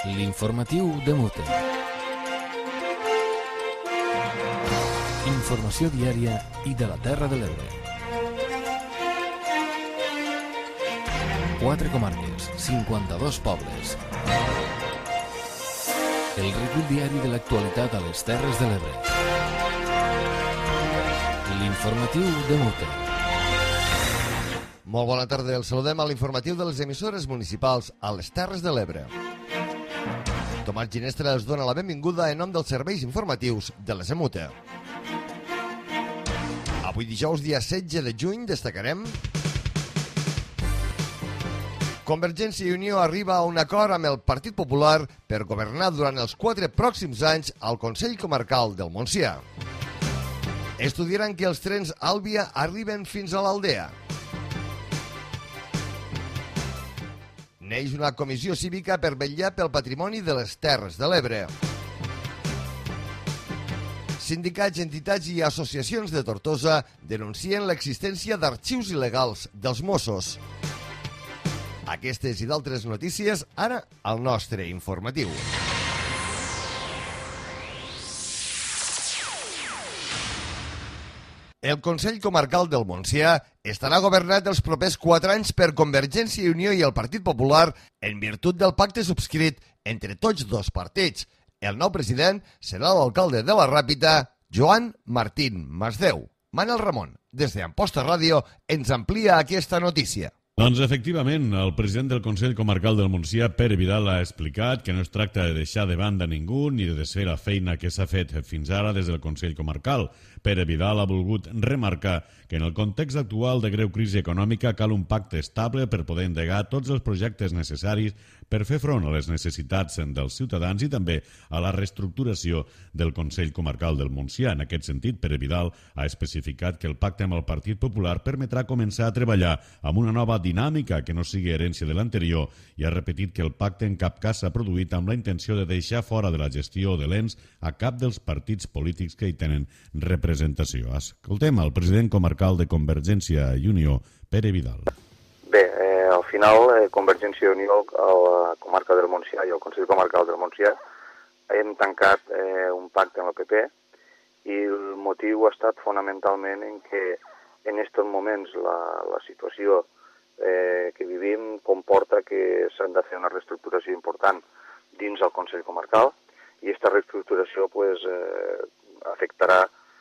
L'informatiu de Mute. Informació diària i de la Terra de l'Ebre. 4 comarques, 52 pobles. El recull diari de l'actualitat a les Terres de l'Ebre. L'informatiu de Mute. Molt bona tarda, el saludem a l'informatiu de les emissores municipals a les Terres de l'Ebre. Tomàs Ginestra els dona la benvinguda en nom dels serveis informatius de les EMUTE. Avui dijous, dia 16 de juny, destacarem: Convergència i Unió arriba a un acord amb el Partit Popular per governar durant els 4 pròxims anys al Consell Comarcal del Montsià. Estudiaran que els trens Àlvia arriben fins a l'Aldea. Neix una comissió cívica per vetllar pel patrimoni de les Terres de l'Ebre. Sindicats, entitats i associacions de Tortosa denuncien l'existència d'arxius il·legals dels Mossos. Aquestes i d'altres notícies, ara al nostre informatiu. El Consell Comarcal del Montsià estarà governat els propers 4 anys per Convergència i Unió i el Partit Popular en virtut del pacte subscrit entre tots dos partits. El nou president serà l'alcalde de la Ràpita, Joan Martín Masdeu. Manel Ramon, des d'Amposta Ràdio, ens amplia aquesta notícia. Doncs efectivament, el president del Consell Comarcal del Montsià, Pere Vidal, ha explicat que no es tracta de deixar de banda ningú ni de desfer la feina que s'ha fet fins ara des del Consell Comarcal. Pere Vidal ha volgut remarcar que en el context actual de greu crisi econòmica cal un pacte estable per poder endegar tots els projectes necessaris per fer front a les necessitats dels ciutadans i també a la reestructuració del Consell Comarcal del Montsià. En aquest sentit, Pere Vidal ha especificat que el pacte amb el Partit Popular permetrà començar a treballar amb una nova dinàmica que no sigui herència de l'anterior i ha repetit que el pacte en cap cas s'ha produït amb la intenció de deixar fora de la gestió de l'ENS a cap dels partits polítics que hi tenen representació. Escoltem el president comarcal de Convergència i Unió, Pere Vidal. Bé, al final, Convergència i Unió, a la comarca del Montsià i el Consell Comarcal del Montsià hem tancat un pacte amb el PP i el motiu ha estat fonamentalment en que en aquests moments la situació que vivim comporta que s'han de fer una reestructuració important dins el Consell Comarcal i aquesta reestructuració afectarà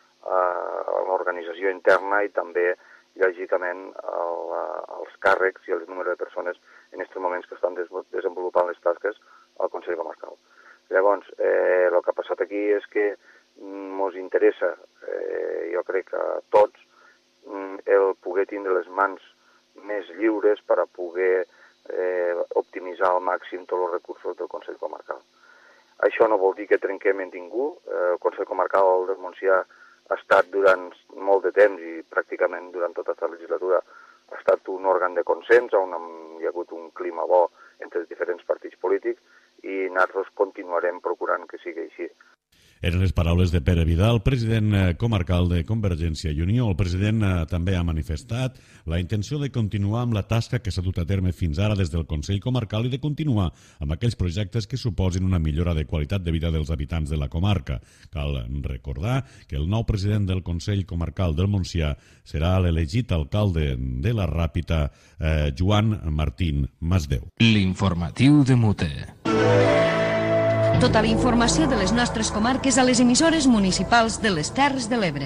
l'organització interna i també, lògicament, els càrrecs i el número de persones en aquests moments que estan desenvolupant les tasques al Consell Comarcal. Llavors, el que ha passat aquí és que ens interessa, jo crec que a tots, el poder tindre les mans més lliures per a poder optimitzar al màxim tots els recursos del Consell Comarcal. Això no vol dir que trenquem en ningú. El Consell Comarcal del Montsià ha estat durant molt de temps i pràcticament durant tota aquesta legislatura ha estat un òrgan de consens on hi ha hagut un clima bo entre els diferents partits polítics i nosaltres continuarem procurant que sigui així. Eren les paraules de Pere Vidal, president comarcal de Convergència i Unió. El president també ha manifestat la intenció de continuar amb la tasca que s'ha dut a terme fins ara des del Consell Comarcal i de continuar amb aquells projectes que suposin una millora de qualitat de vida dels habitants de la comarca. Cal recordar que el nou president del Consell Comarcal del Montsià serà l'elegit alcalde de la Ràpita, Joan Martín Masdeu. L'informatiu de Mute. Tota la informació de les nostres comarques a les emissores municipals de les Terres de l'Ebre.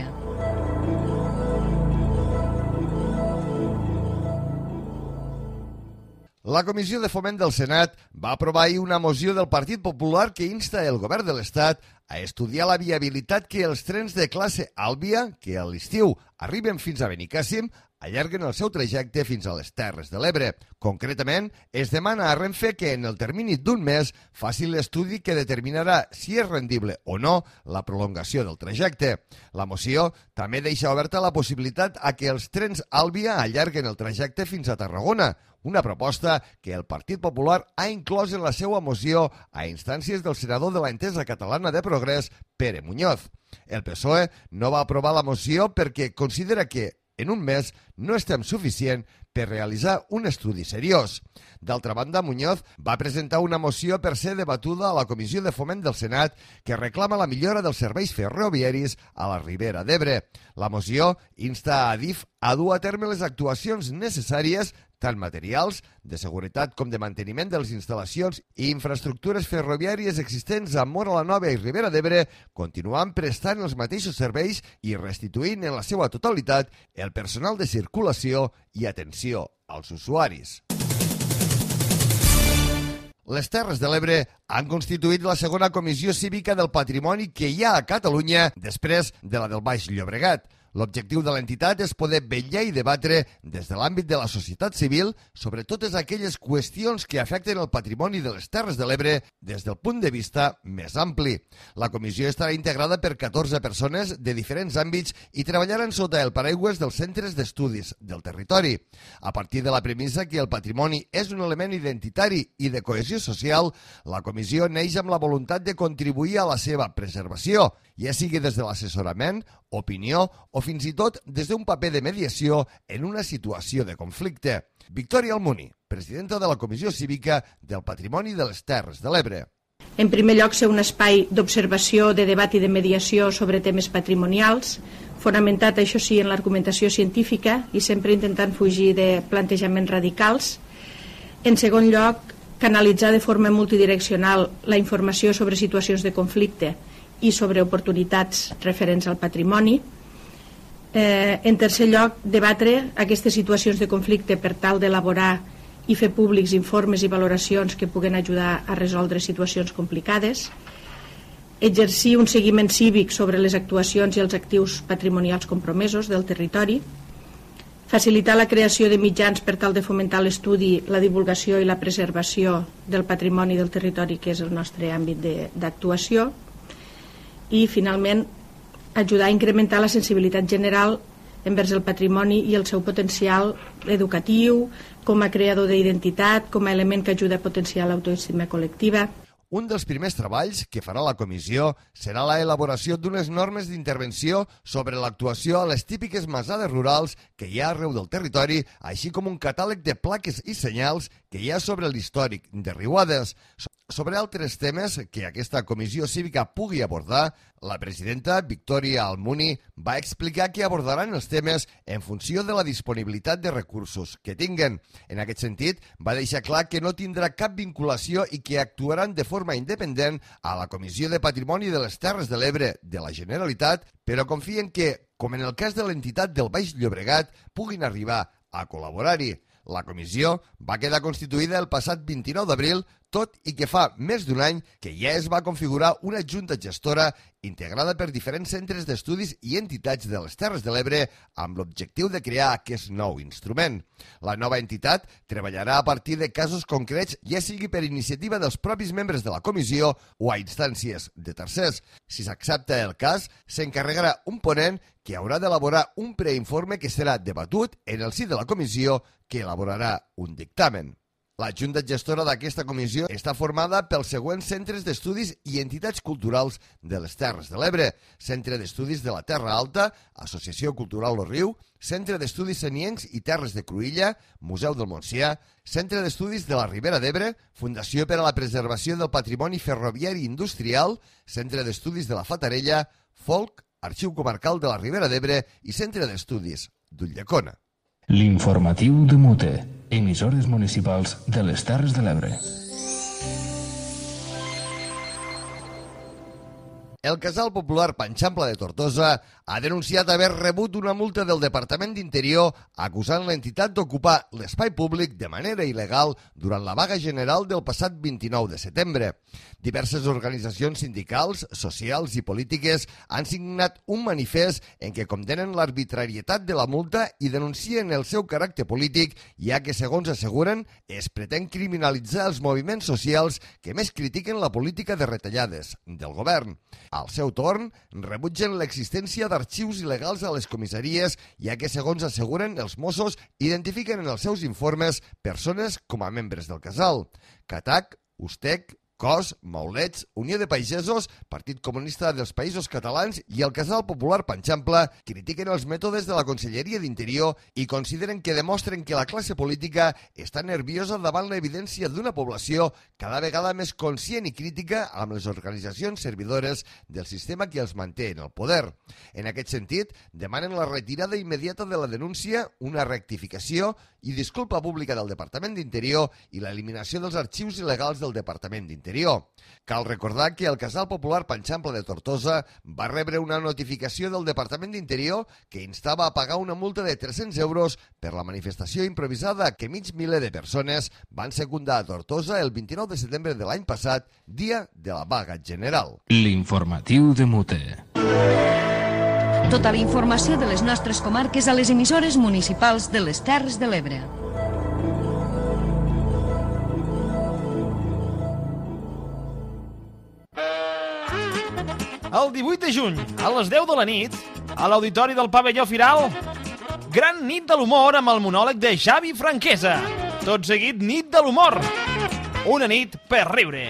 La Comissió de Foment del Senat va aprovar ahir una moció del Partit Popular que insta el govern de l'Estat a estudiar la viabilitat que els trens de classe Àlvia, que a l'estiu arriben fins a Benicàssim, allarguen el seu trajecte fins a les Terres de l'Ebre. Concretament, es demana a Renfe que en el termini d'un mes faci l'estudi que determinarà si és rendible o no la prolongació del trajecte. La moció també deixa oberta la possibilitat a que els trens Àlvia allarguen el trajecte fins a Tarragona, una proposta que el Partit Popular ha inclòs en la seva moció a instàncies del senador de l'Entesa Catalana de Progrés, Pere Muñoz. El PSOE no va aprovar la moció perquè considera que en un mes no és temps suficient per realitzar un estudi seriós. D'altra banda, Muñoz va presentar una moció per ser debatuda a la Comissió de Foment del Senat que reclama la millora dels serveis ferroviaris a la Ribera d'Ebre. La moció insta a Adif a dur a terme les actuacions necessàries, tant materials, de seguretat com de manteniment de les instal·lacions i infraestructures ferroviàries existents a Móra la Nova i Ribera d'Ebre, continuant prestant els mateixos serveis i restituint en la seva totalitat el personal de circulació i atenció als usuaris. Les Terres de l'Ebre han constituït la segona comissió cívica del patrimoni que hi ha a Catalunya després de la del Baix Llobregat. L'objectiu de l'entitat és poder vetllar i debatre des de l'àmbit de la societat civil sobre totes aquelles qüestions que afecten el patrimoni de les Terres de l'Ebre des del punt de vista més ampli. La comissió estarà integrada per 14 persones de diferents àmbits i treballaran sota el paraigües dels centres d'estudis del territori. A partir de la premissa que el patrimoni és un element identitari i de cohesió social, la comissió neix amb la voluntat de contribuir a la seva preservació, ja sigui des de l'assessorament, opinió o fins i tot des d'un paper de mediació en una situació de conflicte. Victòria Almuni, presidenta de la Comissió Cívica del Patrimoni de les Terres de l'Ebre. En primer lloc, ser un espai d'observació, de debat i de mediació sobre temes patrimonials, fonamentat, això sí, en l'argumentació científica i sempre intentant fugir de plantejaments radicals. En segon lloc, canalitzar de forma multidireccional la informació sobre situacions de conflicte i sobre oportunitats referents al patrimoni. En tercer lloc, debatre aquestes situacions de conflicte per tal d'elaborar i fer públics informes i valoracions que puguen ajudar a resoldre situacions complicades. Exercir un seguiment cívic sobre les actuacions i els actius patrimonials compromesos del territori. Facilitar la creació de mitjans per tal de fomentar l'estudi, la divulgació i la preservació del patrimoni del territori, que és el nostre àmbit d'actuació. I, finalment, ajudar a incrementar la sensibilitat general envers el patrimoni i el seu potencial educatiu, com a creador d'identitat, com a element que ajuda a potenciar l'autoestima col·lectiva. Un dels primers treballs que farà la comissió serà la elaboració d'unes normes d'intervenció sobre l'actuació a les típiques masades rurals que hi ha arreu del territori, així com un catàleg de plaques i senyals que hi ha sobre l'històric de riuades. Sobre altres temes que aquesta comissió cívica pugui abordar, la presidenta Victòria Almuni va explicar que abordaran els temes en funció de la disponibilitat de recursos que tinguen. En aquest sentit, va deixar clar que no tindrà cap vinculació i que actuaran de forma independent a la Comissió de Patrimoni de les Terres de l'Ebre de la Generalitat, però confien que, com en el cas de l'entitat del Baix Llobregat, puguin arribar a col·laborar-hi. La comissió va quedar constituïda el passat 29 d'abril, tot i que fa més d'un any que ja es va configurar una junta gestora integrada per diferents centres d'estudis i entitats de les Terres de l'Ebre amb l'objectiu de crear aquest nou instrument. La nova entitat treballarà a partir de casos concrets, ja sigui per iniciativa dels propis membres de la comissió o a instàncies de tercers. Si s'accepta el cas, s'encarregarà un ponent que haurà d'elaborar un preinforme que serà debatut en el si de la comissió, que elaborarà un dictamen. La junta gestora d'aquesta comissió està formada pels següents centres d'estudis i entitats culturals de les Terres de l'Ebre: Centre d'Estudis de la Terra Alta, Associació Cultural Lo Riu, Centre d'Estudis Seniencs i Terres de Cruïlla, Museu del Montsià, Centre d'Estudis de la Ribera d'Ebre, Fundació per a la Preservació del Patrimoni Ferroviari Industrial, Centre d'Estudis de la Fatarella, Folk, Arxiu Comarcal de la Ribera d'Ebre i Centre d'Estudis d'Ulldecona. L'informatiu de Mute, emissores municipals de les Terres de l'Ebre. El Casal Popular Panxampla de Tortosa ha denunciat haver rebut una multa del Departament d'Interior acusant l'entitat d'ocupar l'espai públic de manera il·legal durant la vaga general del passat 29 de setembre. Diverses organitzacions sindicals, socials i polítiques han signat un manifest en què condenen l'arbitrarietat de la multa i denuncien el seu caràcter polític, ja que, segons asseguren, es pretén criminalitzar els moviments socials que més critiquen la política de retallades del govern. Al seu torn, rebutgen l'existència d'arxius il·legals a les comissaries, ja que, segons asseguren, els Mossos identifiquen en els seus informes persones com a membres del casal. Catac, Ustec, COS, Maulets, Unió de Pagesos, Partit Comunista dels Països Catalans i el Casal Popular Panxample critiquen els mètodes de la Conselleria d'Interior i consideren que demostren que la classe política està nerviosa davant l'evidència d'una població cada vegada més conscient i crítica amb les organitzacions servidores del sistema que els manté en el poder. En aquest sentit, demanen la retirada immediata de la denúncia, una rectificació i disculpa pública del Departament d'Interior i l'eliminació dels arxius il·legals del Departament d'Interior. Cal recordar que el Casal Popular Panxample de Tortosa va rebre una notificació del Departament d'Interior que instava a pagar una multa de 300 euros per la manifestació improvisada que mig miler de persones van secundar a Tortosa el 29 de setembre de l'any passat, dia de la vaga general. L'informatiu de Mute. Tota la informació de les nostres comarques a les emissores municipals de les Terres de l'Ebre. El 18 de juny, a les 10 de la nit, a l'Auditori del Pavelló Firal, gran nit de l'humor amb el monòleg de Xavi Franquesa. Tot seguit, nit de l'humor. Una nit per riure.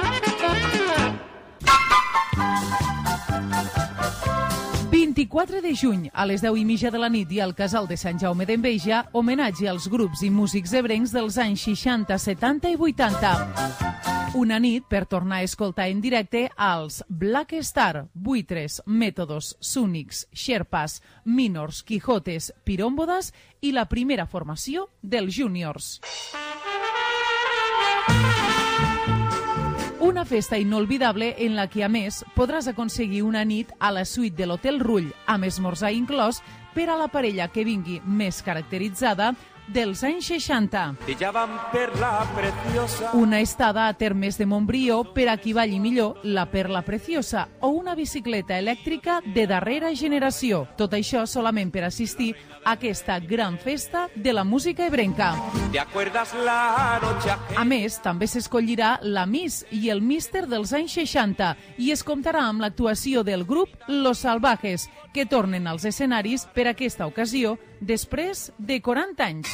El 24 de juny, a les 10:30 de la nit i al Casal de Sant Jaume d'Enveja, homenatge als grups i músics ebrencs dels anys 60, 70 i 80. Una nit per tornar a escoltar en directe als Black Star, Buitres, Métodos, Súnics, Sherpas, Minors, Quijotes, Pirómbodas i la primera formació dels Júniors. Una festa inolvidable en la que, a més, podràs aconseguir una nit a la suite de l'Hotel Rull, amb esmorzar inclòs, per a la parella que vingui més caracteritzada dels anys 60. Una estada a Termes de Montbrió per a qui balli millor la Perla Preciosa o una bicicleta elèctrica de darrera generació. Tot això solament per assistir a aquesta gran festa de la música ebrenca. A més, també s'escollirà la Miss i el Míster dels anys 60 i es comptarà amb l'actuació del grup Los Salvajes, que tornen als escenaris per aquesta ocasió després de 40 anys.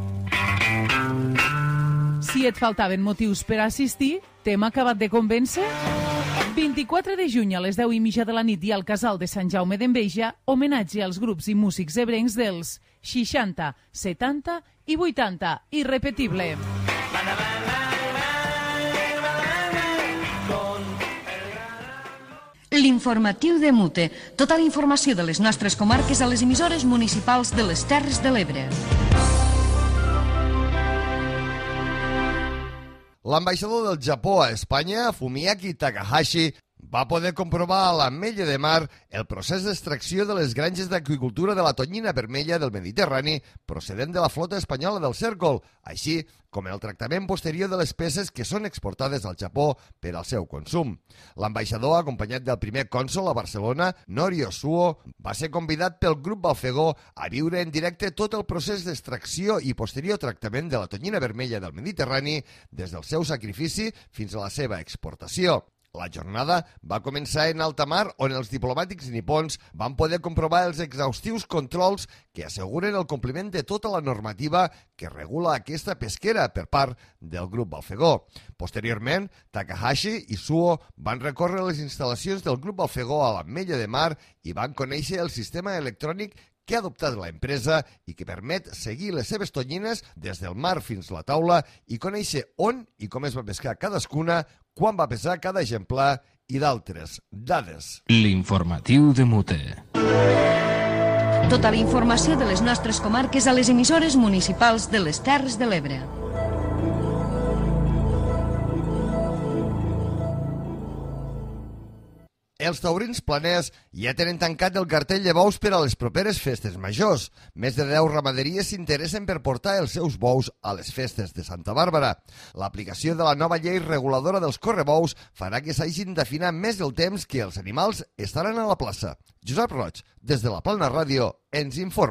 Si et faltaven motius per assistir, t'hem acabat de convèncer? 24 de juny a les 10:30 de la nit i al Casal de Sant Jaume d'Enveja, homenatge als grups i músics ebrencs dels 60, 70 i 80. Irrepetible. L'informatiu de Mute. Tota la informació de les nostres comarques a les emissores municipals de les Terres de l'Ebre. L'ambaixador del Japó a Espanya, Fumiaki Takahashi, va poder comprovar a l'Ametlla de Mar el procés d'extracció de les granges d'aqüicultura de la tonyina vermella del Mediterrani procedent de la flota espanyola del Cèrcol, així com el tractament posterior de les peces que són exportades al Japó per al seu consum. L'ambaixador, acompanyat del primer cònsol a Barcelona, Norio Suo, va ser convidat pel grup Balfegó a viure en directe tot el procés d'extracció i posterior tractament de la tonyina vermella del Mediterrani des del seu sacrifici fins a la seva exportació. La jornada va començar en alta mar, on els diplomàtics nipons van poder comprovar els exhaustius controls que asseguren el compliment de tota la normativa que regula aquesta pesquera per part del grup Balfegó. Posteriorment, Takahashi i Suo van recórrer les instal·lacions del grup Balfegó a l'Ametlla de Mar i van conèixer el sistema electrònic que ha adoptat la empresa i que permet seguir les seves tonyines des del mar fins a la taula i conèixer on i com es va pescar cadascuna, quan va pesar cada exemplar i d'altres dades. L'informatiu de Mute. Tota la informació de les nostres comarques a les emissores municipals de les Terres de l'Ebre. Els taurins planers ja tenen tancat el cartell de bous per a les properes festes majors. Més de 10 ramaderies s'interessen per portar els seus bous a les festes de Santa Bàrbara. L'aplicació de la nova llei reguladora dels correbous farà que s'hagin d'afinar més el temps que els animals estaran a la plaça. Josep Roig, des de la Plana Ràdio, ens informa.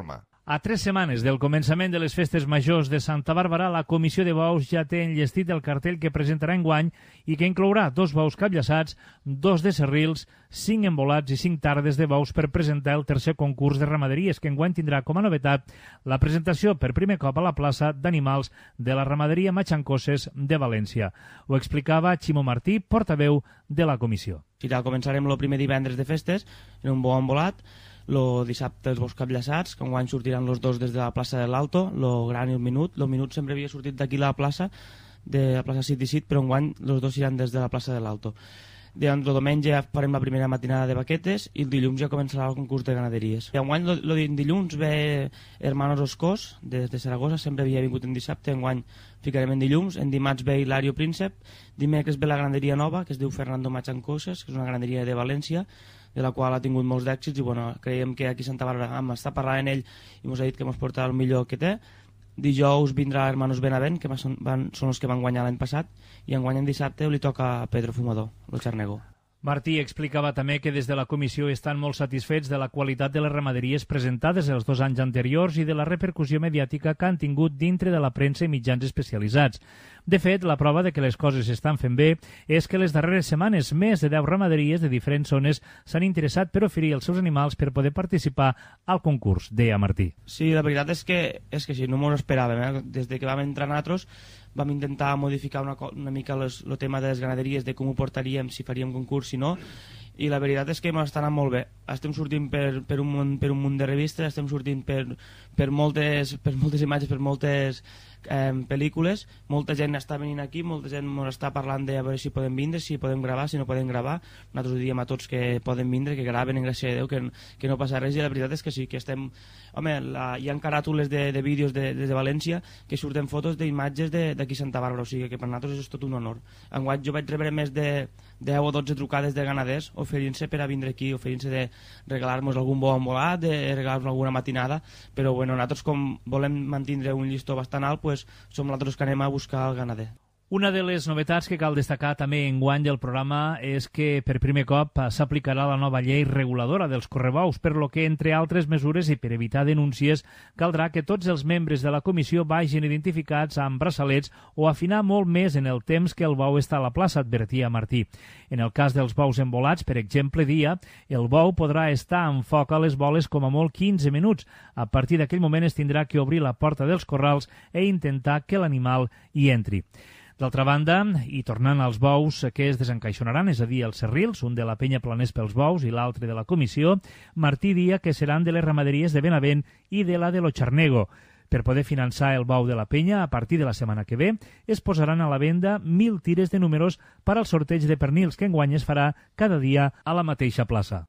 A 3 setmanes del començament de les festes majors de Santa Bàrbara, la Comissió de Bous ja té enllestit el cartell que presentarà enguany i que inclourà 2 bous capllaçats, 2 de serrils, 5 embolats i 5 tardes de bous per presentar el tercer concurs de ramaderies, que enguany tindrà com a novetat la presentació per primer cop a la plaça d'animals de la ramaderia Matxancoses de València. Ho explicava Ximo Martí, portaveu de la comissió. Començarem el primer divendres de festes en un bou embolat, el dissabte els bous capllaçats, que enguany sortiran els 2 des de la plaça de l'Alto, el gran i el minut. El minut sempre havia sortit d'aquí la plaça, de la plaça City Sit, però enguany els 2 iran des de la plaça de l'Alto. El diumenge farem la primera matinada de baquetes i el dilluns ja començarà el concurs de ganaderies. I enguany el dilluns ve Hermanos Oscós, des de Saragossa, sempre havia vingut en dissabte, enguany ficarem en dilluns. En dimarts ve Hilario Príncep, dimecres ve la ganaderia nova, que es diu Fernando Matxancoses, que és una ganaderia de València, de la qual ha tingut molts d'èxits i creiem que aquí a Santa Bàrbara està parlant en ell i ens ha dit que ens porta el millor que té. Dijous vindrà Hermanos Benavent, que són els que van guanyar l'any passat, i enguany en dissabte li toca a Pedro Fumador, el xarnego. Martí explicava també que des de la comissió estan molt satisfets de la qualitat de les ramaderies presentades els 2 anys anteriors i de la repercussió mediàtica que han tingut dintre de la premsa i mitjans especialitzats. De fet, la prova de que les coses s'estan fent bé és que les darreres setmanes més de 10 ramaderies de diferents zones s'han interessat per oferir els seus animals per poder participar al concurs, deia Martí. Sí, la veritat és que sí, no m'ho esperàvem. Des de que vam entrar nosaltres vam intentar modificar una mica el tema de les ganaderies, de com ho portaríem, si faríem concurs, si no, i la veritat és que m'està anant molt bé. Estem sortint per un munt de revistes, estem sortint per moltes imatges, per moltes pel·lícules, molta gent està venint aquí, molta gent ens està parlant de a veure si podem vindre, si podem gravar, si no podem gravar. Nosaltres diem a tots que poden vindre, que graven, en gràcia de Déu, que no passa res, i la veritat és que sí, que estem... Home, hi ha caràtules de vídeos des de València que surten fotos d'imatges d'aquí Santa Bàrbara, o sigui que per nosaltres és tot un honor. Enguany jo vaig rebre més de 10 o 12 trucades de ganaders oferint-se per a vindre aquí, oferint-se de regalar-nos algun bou embolat, de regalar-nos alguna matinada, però bueno, nosaltres com volem mantindre un llistó bastant alt, pues, som nosaltres que anem a buscar el ganader. Una de les novetats que cal destacar també enguany del programa és que per primer cop s'aplicarà la nova llei reguladora dels correbous, per lo que, entre altres mesures i per evitar denúncies, caldrà que tots els membres de la comissió vagin identificats amb braçalets o afinar molt més en el temps que el bou està a la plaça, advertia Martí. En el cas dels bous embolats, per exemple, dia, el bou podrà estar en foc a les boles com a molt 15 minuts. A partir d'aquell moment es tindrà que obrir la porta dels corrals e intentar que l'animal hi entri. D'altra banda, i tornant als bous que es desencaixonaran, és a dir, els serrils, un de la penya Planers pels Bous i l'altre de la comissió, Martí dia que seran de les ramaderies de Benavent i de la de l'Ocharnego. Per poder finançar el bou de la penya, a partir de la setmana que ve, es posaran a la venda 1.000 tires de números per al sorteig de pernils que enguany es farà cada dia a la mateixa plaça.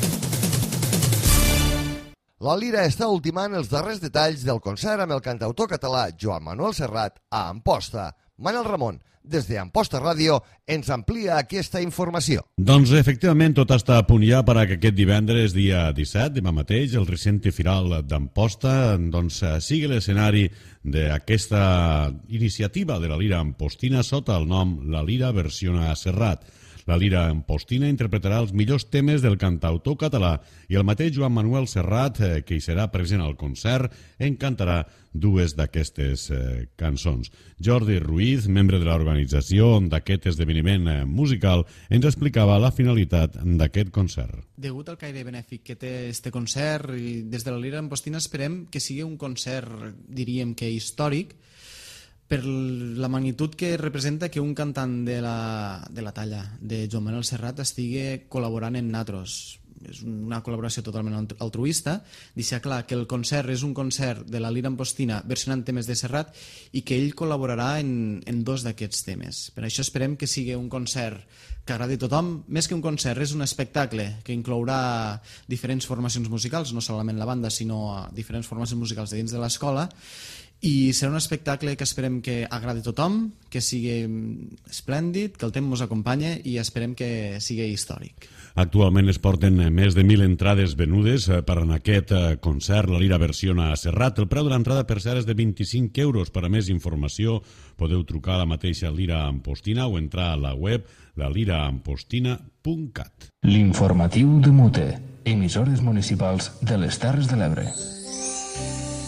La Lira està ultimant els darrers detalls del concert amb el cantautor català Joan Manuel Serrat a Amposta. Manel Ramon, des d'Amposta Ràdio, ens amplia aquesta informació. Doncs efectivament tot està a punt ja per a que aquest divendres, dia 17, demà mateix, el recinte firal d'Amposta sigui l'escenari d'aquesta iniciativa de la Lira Ampostina sota el nom La Lira versiona Serrat. La Lira Ampostina interpretarà els millors temes del cantautor català i el mateix Joan Manuel Serrat, que hi serà present al concert, en cantarà 2 d'aquestes cançons. Jordi Ruiz, membre de l'organització d'aquest esdeveniment musical, ens explicava la finalitat d'aquest concert. Degut al caire benèfic que té este concert, i des de la Lira Ampostina esperem que sigui un concert, diríem que històric, per la magnitud que representa que un cantant de la talla de Joan Manuel Serrat estigui col·laborant en natros. És una col·laboració totalment altruista. Deixa clar que el concert és un concert de la Lira Ampostina versionant temes de Serrat i que ell col·laborarà en 2 d'aquests temes. Per això esperem que sigui un concert que agradi a tothom. Més que un concert, és un espectacle que inclourà diferents formacions musicals, no solament la banda, sinó diferents formacions musicals de dins de l'escola. I serà un espectacle que esperem que agradi a tothom, que sigui esplèndid, que el temps ens acompanya i esperem que sigui històric. Actualment es porten més de 1.000 entrades venudes per en aquest concert La Lira versiona Serrat. El preu de l'entrada per cert és de 25 euros. Per a més informació podeu trucar a la mateixa Lira Ampostina o entrar a la web laliraampostina.cat. L'informatiu de Mute, emissores municipals de les Terres de l'Ebre.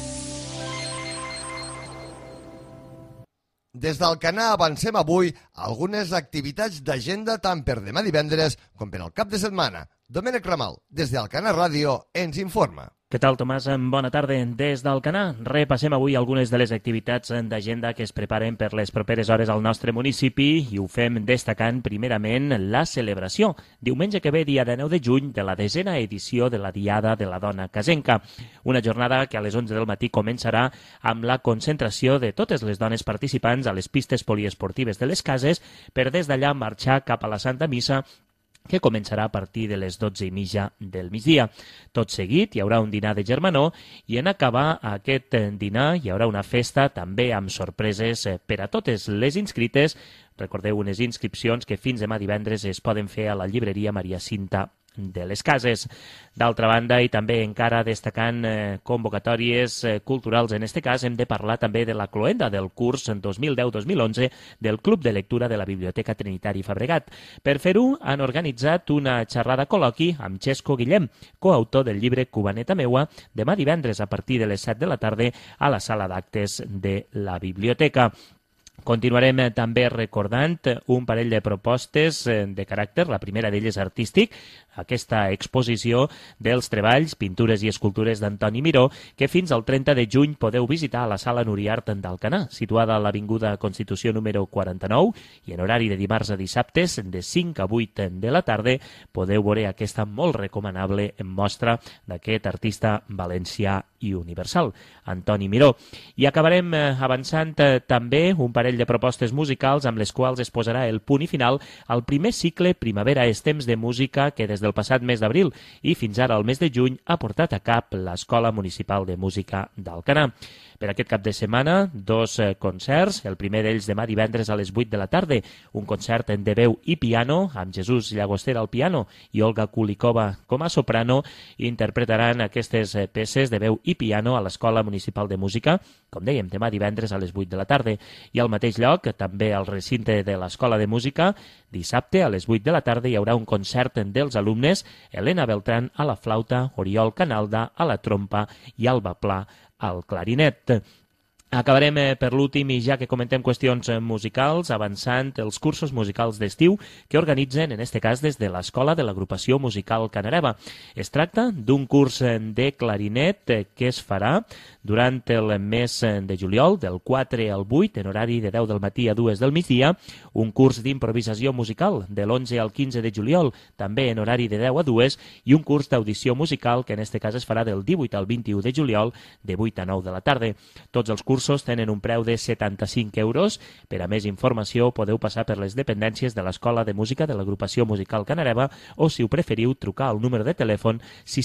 Des d'Alcanar avancem avui algunes activitats d'agenda tant per demà divendres com per al cap de setmana. Domènec Ramal, des d'Alcanar Ràdio, ens informa. Què tal, Tomàs? Bona tarda. Des d'Alcanar repassem avui algunes de les activitats d'agenda que es preparen per les properes hores al nostre municipi i ho fem destacant primerament la celebració. Diumenge que ve, dia 9 de juny, de la 10a edició de la Diada de la Dona Casenca. Una jornada que a les 11 del matí començarà amb la concentració de totes les dones participants a les pistes poliesportives de les cases per des d'allà marxar cap a la Santa Missa, que començarà a partir de les 12:30 del migdia. Tot seguit hi haurà un dinar de germanor i en acabar aquest dinar hi haurà una festa també amb sorpreses per a totes les inscrites. Recordeu, unes inscripcions que fins demà divendres es poden fer a la llibreria Maria Cinta de les Cases. D'altra banda, i també encara destacant convocatòries culturals, en este cas hem de parlar també de la cloenda del curs 2010-2011 del Club de Lectura de la Biblioteca Trinitari Fabregat. Per fer-ho han organitzat una xerrada col·loqui amb Xesco Guillem, coautor del llibre Cubaneta meua, demà divendres a partir de les 7 de la tarda a la sala d'actes de la biblioteca. Continuarem també recordant un parell de propostes de caràcter, la primera d'elles artístic, aquesta exposició dels treballs, pintures i escultures d'Antoni Miró, que fins al 30 de juny podeu visitar a la Sala Nuriart d'Alcanar, situada a l'Avinguda Constitució número 49, i en horari de dimarts a dissabtes, de 5 a 8 de la tarda, podeu veure aquesta molt recomanable mostra d'aquest artista valencià i universal, Antoni Miró. I acabarem avançant també un parell de propostes musicals amb les quals es posarà el punt i final al primer cicle Primavera és temps de música que des del passat mes d'abril i fins ara al mes de juny ha portat a cap l'Escola Municipal de Música d'Alcanar. Per aquest cap de setmana, 2 concerts, el primer d'ells demà divendres a les 8 de la tarda, un concert de veu i piano, amb Jesús Llagostera al piano i Olga Kulikova com a soprano, interpretaran aquestes peces de veu i piano a l'Escola Municipal de Música, com dèiem, demà divendres a les 8 de la tarda. I al mateix lloc, també al recinte de l'Escola de Música, dissabte a les 8 de la tarda hi haurà un concert dels alumnes, Helena Beltrán a la flauta, Oriol Canalda a la trompa i Alba Pla al clarinet. Acabarem per l'últim, i ja que comentem qüestions musicals, avançant els cursos musicals d'estiu que organitzen, en este cas, des de l'Escola de l'Agrupació Musical Canareva. Es tracta d'un curs de clarinet que es farà durant el mes de juliol, del 4 al 8, en horari de 10 del matí a 2 del migdia, un curs d'improvisació musical de l'11 al 15 de juliol, també en horari de 10 a 2, i un curs d'audició musical que en este cas es farà del 18 al 21 de juliol, de 8 a 9 de la tarda. Tots els cursos tenen un preu de 75 euros. Per a més informació podeu passar per les dependències de l'Escola de Música de l'Agrupació Musical Canareva o, si ho preferiu, trucar al número de telèfon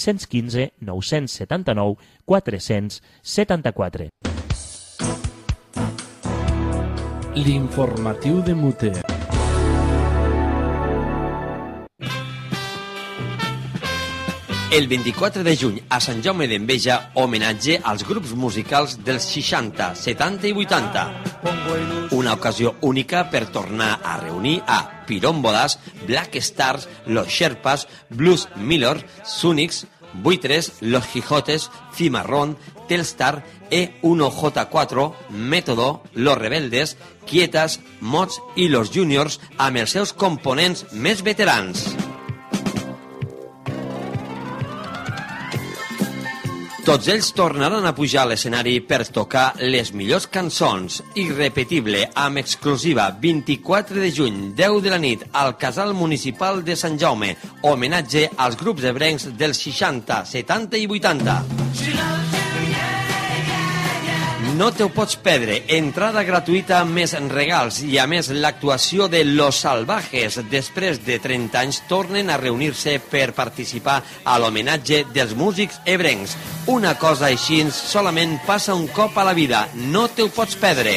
615 979 474. L'informatiu de Mute. El 24 de juny a Sant Jaume d'Enveja, homenatge als grups musicals dels 60, 70 i 80. Una ocasió única per tornar a reunir a Pirómbolas, Black Stars, Los Sherpas, Blues Miller, Sunics, Buitres, Los Quijotes, Cimarrón, Telstar, E1J4, Método, Los Rebeldes, Quietas, Mods i Los Juniors amb els seus components més veterans. Tots ells tornaran a pujar a l'escenari per tocar les millors cançons. Irrepetible, amb exclusiva, 24 de juny, 10 de la nit, al Casal Municipal de Sant Jaume. Homenatge als grups ebrencs dels 60, 70 i 80. No te ho pots perdre. Entrada gratuïta més regals i, a més, l'actuació de Los Salvajes. Després de 30 anys tornen a reunir-se per participar a l'homenatge dels músics ebrencs. Una cosa així solament passa un cop a la vida. No te ho pots perdre.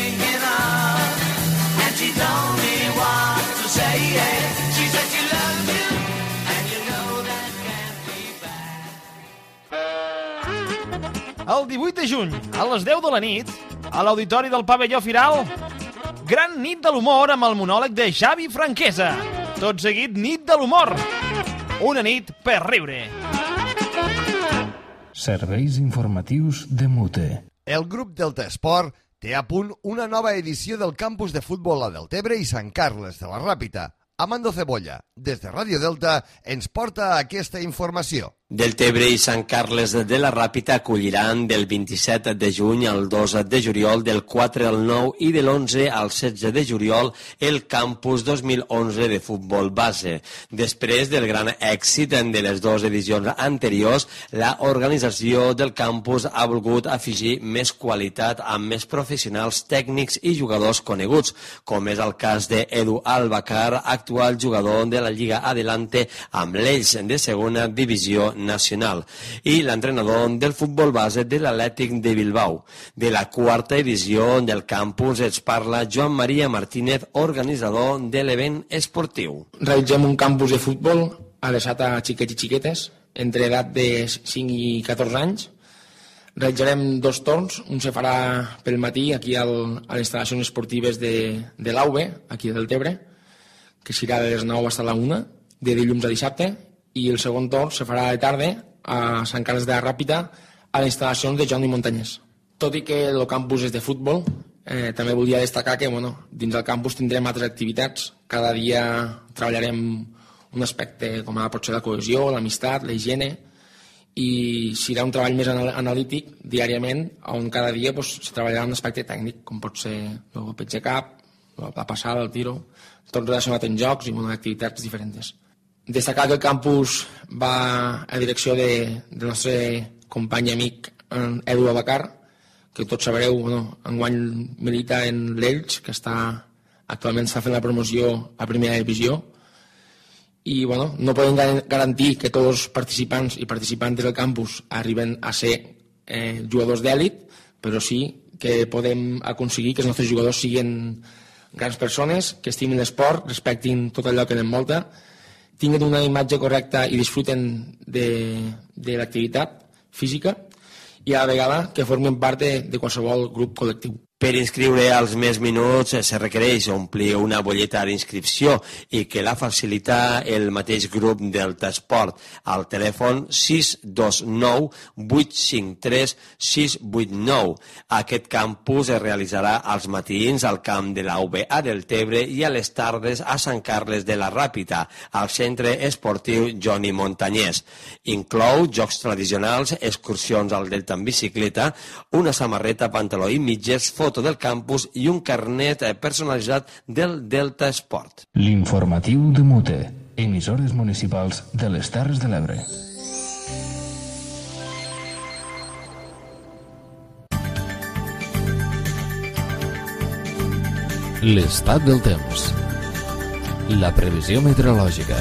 El 18 de juny, a les 10 de la nit, a l'Auditori del Pavelló Firal, gran nit de l'humor amb el monòleg de Xavi Franquesa. Tot seguit, nit de l'humor. Una nit per riure. Serveis informatius de Mute. El grup Delta Esport Té a punt una nova edició del campus de futbol a Deltebre i Sant Carles de la Ràpita. Amando Cebolla, des de Ràdio Delta, ens porta aquesta informació. Deltebre i Sant Carles de la Ràpita acolliran del 27 de juny al 2 de juliol, del 4 al 9 i de l'11 al 16 de juliol el campus 2011 de futbol base. Després del gran èxit de les dues edicions anteriors, la organització del campus ha volgut afegir més qualitat amb més professionals tècnics i jugadors coneguts, com és el cas d'Edu Albacar, actual jugador de la Lliga Adelante amb l'Elx de segona divisió nacional, i l'entrenador del futbol base de l'Atlètic de Bilbao. De la quarta edició del campus ens parla Joan Maria Martínez, organitzador de l'event esportiu. Realitzem un campus de futbol adreçat a xiquets i xiquetes entre edat de 5 i 14 anys. Realitzarem 2 torns, un se farà pel matí aquí a les instal·lacions esportives de l'AUB, aquí del Deltebre, que serà de les 9 fins a la 1, de dilluns a dissabte, i el segon torn se farà de tarda a Sant Carles de la Ràpita a les instal·lacions de Joan Montanyès. Tot i que el campus és de futbol, també volia destacar que dins del campus tindrem altres activitats. Cada dia treballarem un aspecte com pot ser la cohesió, l'amistat, la higiene, i serà un treball més analític diàriament, on cada dia se treballarà un aspecte tècnic, com pot ser el petge cap, la passada, el tiro, tot relacionat amb jocs i activitats diferents. Destacar que el campus va a direcció del nostre company i amic Edu Albacar, que tots sabreu, enguany milita en l'Elx, que actualment està fent la promoció a primera divisió, i no podem garantir que tots els participants i participantes del campus arriben a ser jugadors d'èlit, però sí que podem aconseguir que els nostres jugadors siguin grans persones, que estimin l'esport, respectin tot allò que l'envolta, tinguin una imatge correcta i disfruten de l'activitat física i a la vegada que formin part de qualsevol grup col·lectiu. Per inscriure als més minuts se requereix omplir una butlleta d'inscripció i que la facilita el mateix grup Delta Esport al telèfon 629 853 689. Aquest campus es realitzarà als matins al camp de la UB a Deltebre i a les tardes a Sant Carles de la Ràpita, al centre esportiu Joan Montanyès. Inclou jocs tradicionals, excursions al Delta en bicicleta, una samarreta, pantaló i mitges, foto del campus i un carnet personalitzat del Delta Esport. L'informatiu de Mute, emissores municipals de les Terres de l'Ebre. L'estat del temps. La previsió meteorològica.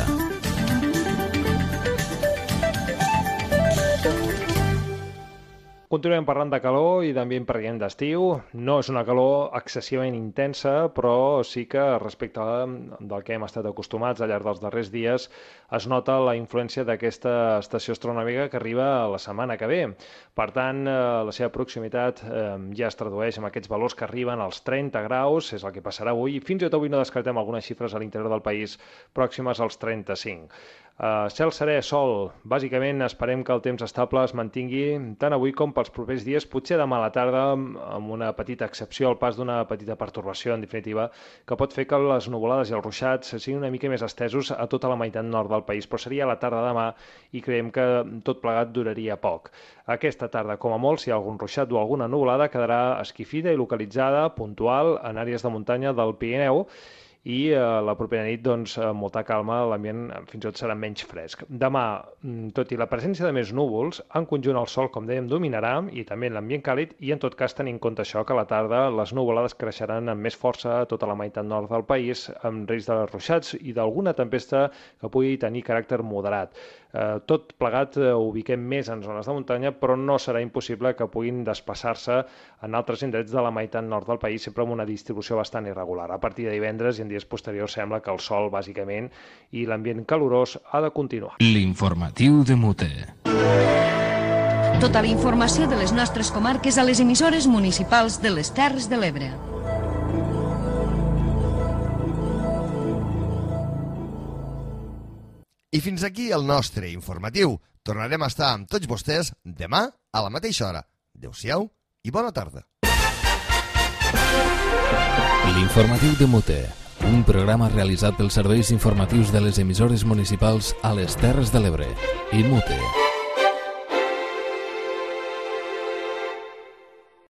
Continuem parlant de calor i d'ambient preient d'estiu. No és una calor excessivament intensa, però sí que respecte del que hem estat acostumats al llarg dels darrers dies es nota la influència d'aquesta estació astronòmica que arriba la setmana que ve. Per tant, la seva proximitat ja es tradueix en aquests valors que arriben als 30 graus, és el que passarà avui, i fins i tot avui no descartem algunes xifres a l'interior del país pròximes als 35. Cel serè, sol. Bàsicament esperem que el temps estable es mantingui tant avui com pels propers dies, potser demà a la tarda, amb una petita excepció, el pas d'una petita pertorbació, en definitiva, que pot fer que les nuvolades i els ruixats siguin una mica més estesos a tota la meitat nord del país, però seria a la tarda demà i creiem que tot plegat duraria poc. Aquesta tarda, com a molt, si hi ha algun ruixat o alguna nuvolada, quedarà esquifida i localitzada, puntual, en àrees de muntanya del Pirineu, i la propera nit, doncs, amb molta calma, l'ambient fins i tot serà menys fresc. Demà, tot i la presència de més núvols, en conjunt el sol, com dèiem, dominarà, i també l'ambient càlid, i en tot cas tenint en compte això, que a la tarda les nuvolades creixeran amb més força a tota la meitat nord del país, amb risc de ruixats i d'alguna tempesta que pugui tenir caràcter moderat. Tot plegat ho ubiquem més en zones de muntanya, però no serà impossible que puguin desplaçar-se en altres indrets de la meitat nord del país, sempre amb una distribució bastant irregular. A partir de divendres i en dies posteriors sembla que el sol, bàsicament, i l'ambient calorós ha de continuar. L'informatiu de Mute. Tota la informació de les nostres comarques a les emissores municipals de les Terres de l'Ebre. I fins aquí el nostre informatiu. Tornarem a estar amb tots vostès demà a la mateixa hora. Adéu-siau i bona tarda. L'informatiu de Mute, un programa realitzat pels serveis informatius de les emissores municipals a les Terres de l'Ebre i Mute.